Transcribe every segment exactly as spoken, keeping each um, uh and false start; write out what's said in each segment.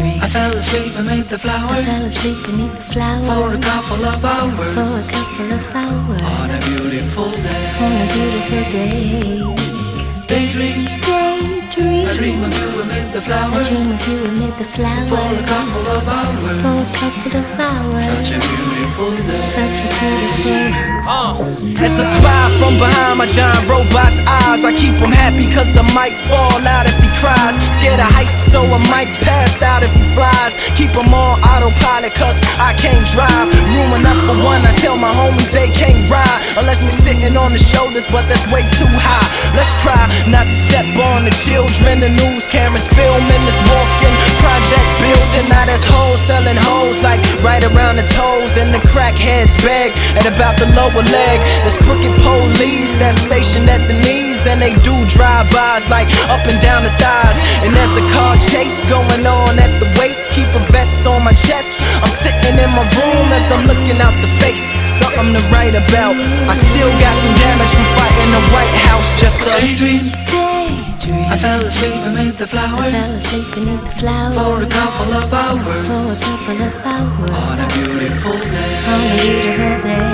I fell asleep amid the flowers. I fell asleep beneath the flowers for a couple of hours. For a couple of hours On a beautiful day. On a beautiful day. Daydream. Daydream. I dream of you amid the flowers. I dream of you amid the flowers for a couple of hours. For a couple of hours. Such a beautiful day. Such a beautiful Uh, it's a spy from behind my giant robot's eyes. I keep him happy cause I might fall out if he cries. Scared of heights so I might pass out if he flies. Keep him on autopilot cause I can't drive. Room enough for one, I tell my homies they can't ride unless we sitting on the shoulders, but that's way too high. Let's try not to step on the children. The news cameras filming this walking project building. Now there's hoes selling hoes like right around the toes, and the crackheads beg at about the lower leg. There's crooked police that's stationed at the knees, and they do drive-bys like up and down the thighs. And there's a car chase going on at the waist. Keep a vest on my chest. I'm sitting in my room as I'm looking out the face. Something to write about. I still got some damage from fighting the White House. Just a daydream. daydream. I fell asleep amid the flowers. I fell asleep beneath the flowers for a couple of hours. For a couple of hours On a beautiful day. On a beautiful day.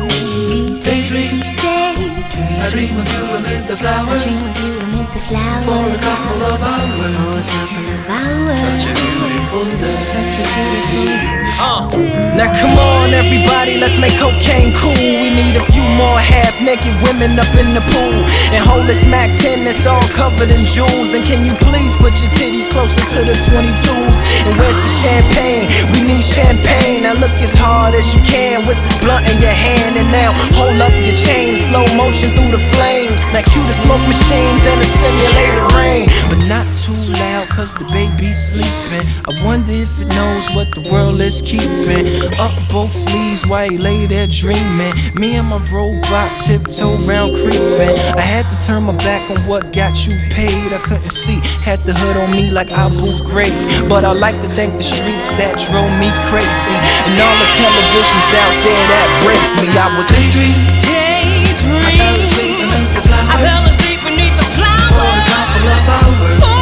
Daydream. Daydream. I dream of you amid the I flowers dream of you amid the flowers for a couple of hours. For a couple of hours Such a beautiful day. Such a beautiful Uh, day. now come on everybody, let's make cocaine cool. We need a few more half-naked women up in the pool, and hold this Mac ten that's all covered in jewels. And can you please put your titties closer to the twenty-twos? And where's the champagne? We need champagne. Now look as hard as you can with this blunt in your hand, and now hold up your chain, slow motion through the flames. Now cue the smoke machines and the simulated rain, but not too loud cause the baby's sleeping. I wonder if it knows what the world is keeping. Up both sleeves while he lay there dreaming. Me and my robot tiptoe round creeping. I had to turn my back on what got you paid. I couldn't see, had the hood on me like Abu Ghraib. But I like to thank the streets that drove me crazy, and all the televisions out there that breaks me. I was daydream. Daydream. I fell asleep amid the I fell flowers asleep beneath the for a flowers couple of hours. For